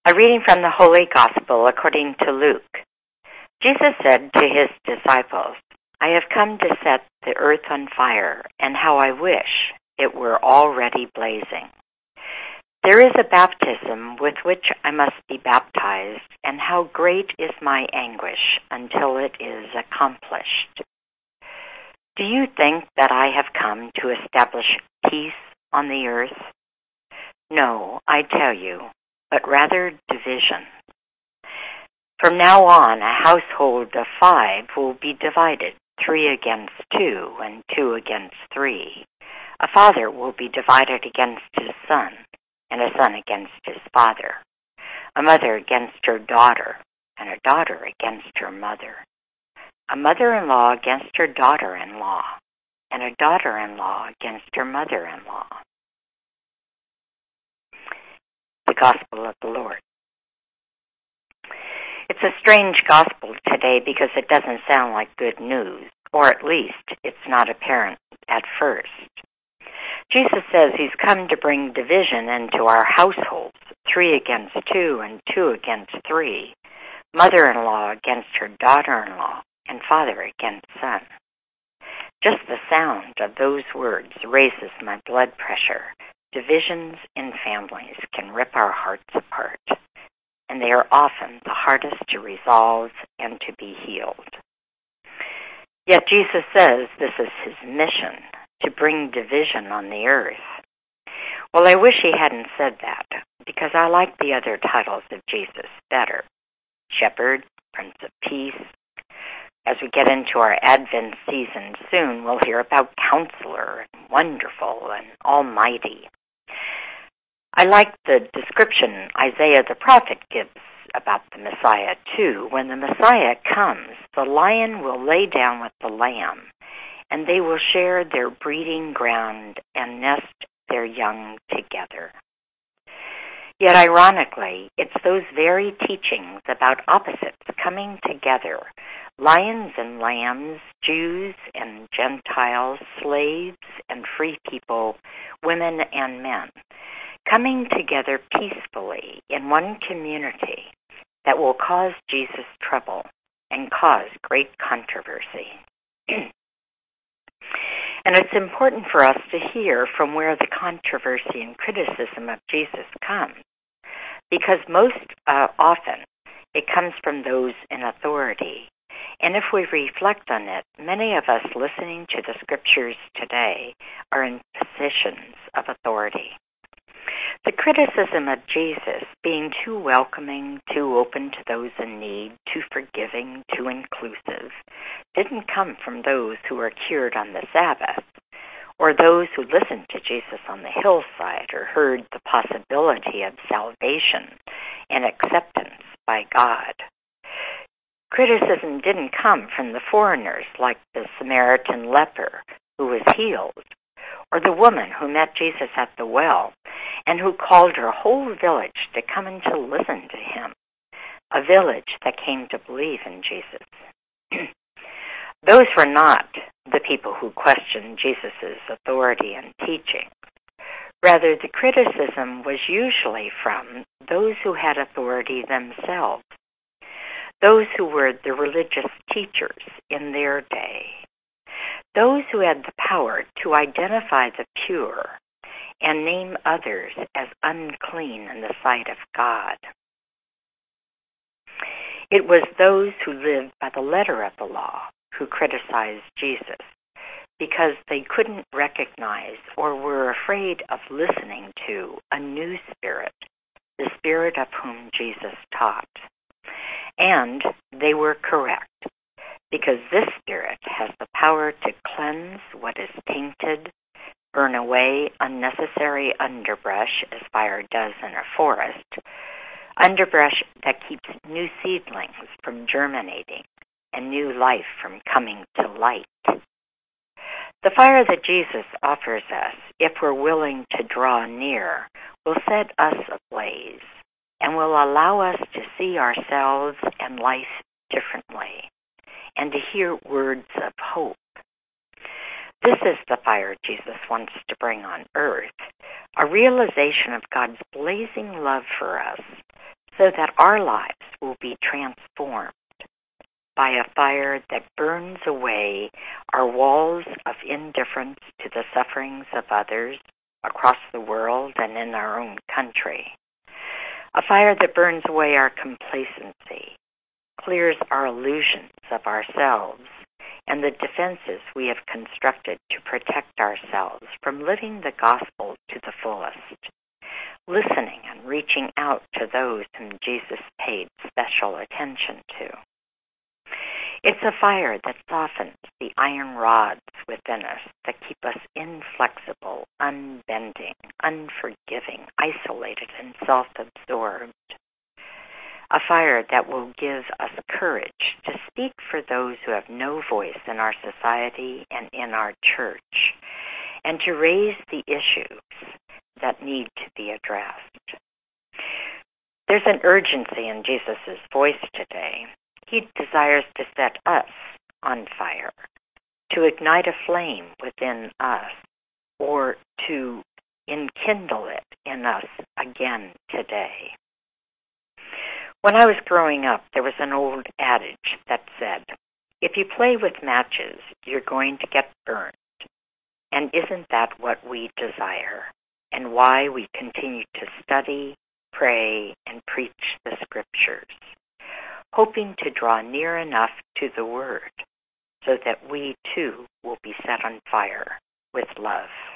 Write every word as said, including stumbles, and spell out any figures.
A reading from the Holy Gospel according to Luke. Jesus said to his disciples, "I have come to set the earth on fire, and how I wish it were already blazing. There is a baptism with which I must be baptized, and how great is my anguish until it is accomplished. Do you think that I have come to establish peace on the earth? No, I tell you, but rather division. From now on, a household of five will be divided, three against two and two against three. A father will be divided against his son, and a son against his father. A mother against her daughter, and a daughter against her mother. A mother-in-law against her daughter-in-law, and a daughter-in-law against her mother-in-law." The Gospel of the Lord. It's a strange gospel today because it doesn't sound like good news, or at least it's not apparent at first. Jesus says he's come to bring division into our households, three against two and two against three, mother-in-law against her daughter-in-law, and father against son. Just the sound of those words raises my blood pressure. Divisions in families can rip our hearts apart, and they are often the hardest to resolve and to be healed. Yet Jesus says this is his mission, to bring division on the earth. Well, I wish he hadn't said that, because I like the other titles of Jesus better. Shepherd, Prince of Peace. As we get into our Advent season soon, we'll hear about Counselor, and Wonderful, and Almighty. I like the description Isaiah the prophet gives about the Messiah, too. When the Messiah comes, the lion will lay down with the lamb, and they will share their breeding ground and nest their young together. Yet, ironically, it's those very teachings about opposites coming together, lions and lambs, Jews and Gentiles, slaves and free people, women and men, coming together peacefully in one community that will cause Jesus trouble and cause great controversy. And it's important for us to hear from where the controversy and criticism of Jesus comes, because most uh, often it comes from those in authority. And if we reflect on it, many of us listening to the scriptures today are in positions of authority. The criticism of Jesus being too welcoming, too open to those in need, too forgiving, too inclusive, didn't come from those who were cured on the Sabbath, or those who listened to Jesus on the hillside or heard the possibility of salvation and acceptance by God. Criticism didn't come from the foreigners like the Samaritan leper who was healed, or the woman who met Jesus at the well and who called her whole village to come and to listen to him, a village that came to believe in Jesus. Those were not the people who questioned Jesus' authority and teaching. Rather, the criticism was usually from those who had authority themselves, those who were the religious teachers in their day, those who had the power to identify the pure and name others as unclean in the sight of God. It was those who lived by the letter of the law who criticized Jesus because they couldn't recognize or were afraid of listening to a new spirit, the spirit of whom Jesus taught. And they were correct, because this spirit has the power to cleanse what is tainted, burn away unnecessary underbrush as fire does in a forest, underbrush that keeps new seedlings from germinating and new life from coming to light. The fire that Jesus offers us, if we're willing to draw near, will set us ablaze and will allow us to see ourselves and life differently and to hear words of hope. This is the fire Jesus wants to bring on earth, a realization of God's blazing love for us, so that our lives will be transformed by a fire that burns away our walls of indifference to the sufferings of others across the world and in our own country. A fire that burns away our complacency, clears our illusions of ourselves, and the defenses we have constructed to protect ourselves from living the gospel to the fullest, listening and reaching out to those whom Jesus paid special attention to. It's a fire that softens the iron rods within us that keep us inflexible, unbending, unforgiving, isolated, and self-absorbed. A fire that will give us courage to speak for those who have no voice in our society and in our church, and to raise the issues that need to be addressed. There's an urgency in Jesus' voice today. He desires to set us on fire, to ignite a flame within us, or to enkindle it in us again today. When I was growing up, there was an old adage that said, if you play with matches, you're going to get burned. And isn't that what we desire, and why we continue to study, pray, and preach the Scriptures, hoping to draw near enough to the Word so that we too will be set on fire with love.